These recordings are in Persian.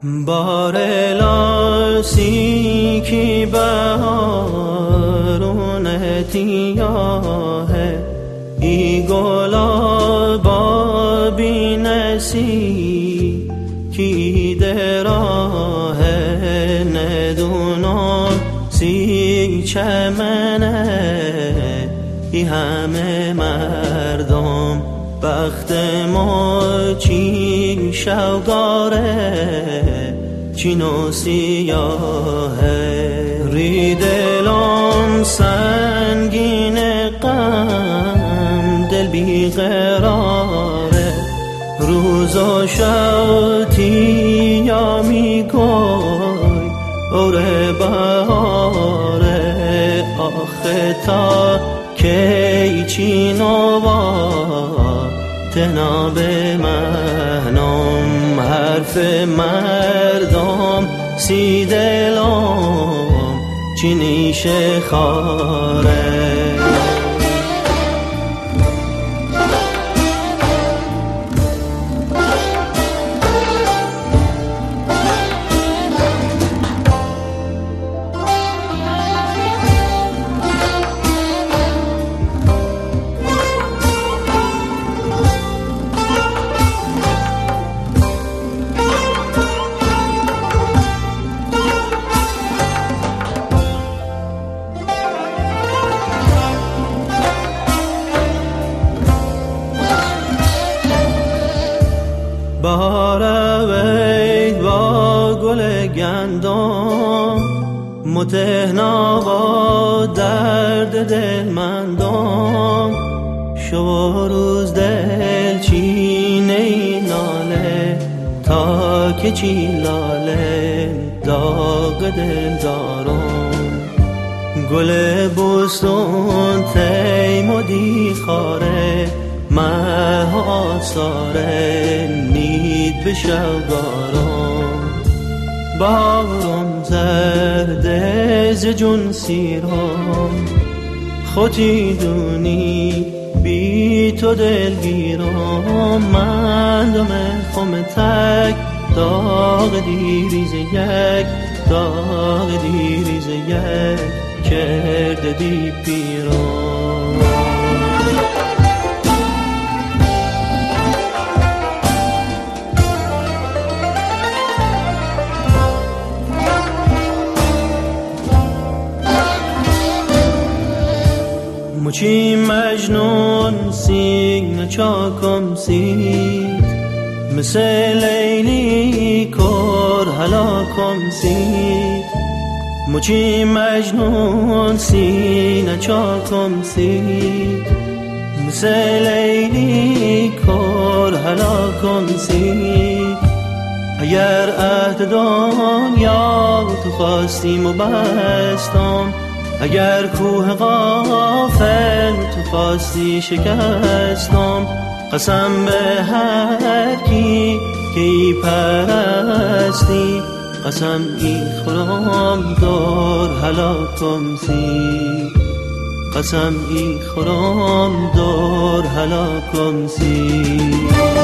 बारेलासी की बहारों नतिया है इगोला बाबी नसी की दरा है नदुना सी चमने ای همه مردم بخت ما چین شوگاره چین و سیاهه ری دلم سنگین غم دل بیقراره روز و شب تیا میگوی اوره بهاره آخه تا کی چین و با تناب منم حرف مردم سی دلم چینیش خاره بهار وید با گل گندم متهنا با درد دلمندم شب روز دل چینه این ناله تا که چی لاله داغ دل دارم گل بستون تیم و دیخاره مه آثاره نید به شوگارم بارم زرده ز جون سیرم خودی دونی بی تو دلگیرم مندم خم تک داغ دیریز یک داغ دیریز یک کرده دی پیرم مچی مجنون سیگ نچاکم سید مثل لیلی کر هلاکم سید مچی مجنون سیگ نچاکم سید مثل لیلی کر هلاکم سید اگر عهد دنیا تو خواستیم و بستم اگر کوه غافل تو خواستی شکستم قسم به هر کی که ای پرستی قسم ای خورم دور هلاکم سی قسم ای خورم دور هلاکم سی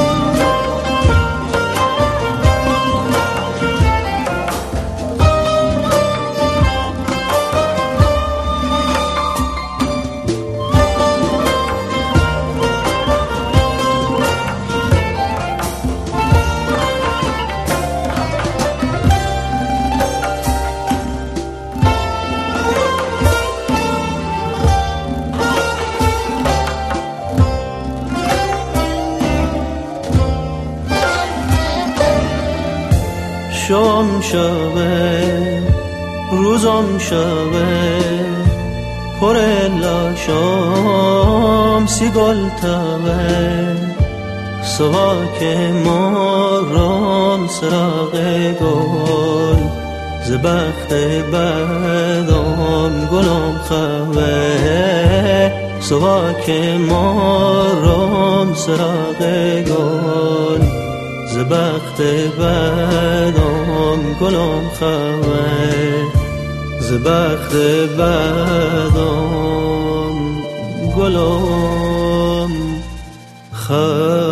شام شبه روزم شبه پر لاشام سی گل تبه سواک مارم سراغ گل ز بخت بدم گلم خوه سواک مارم سراغ گل ز بخت بدم گلم خوه ز بخت بدم گلم خوه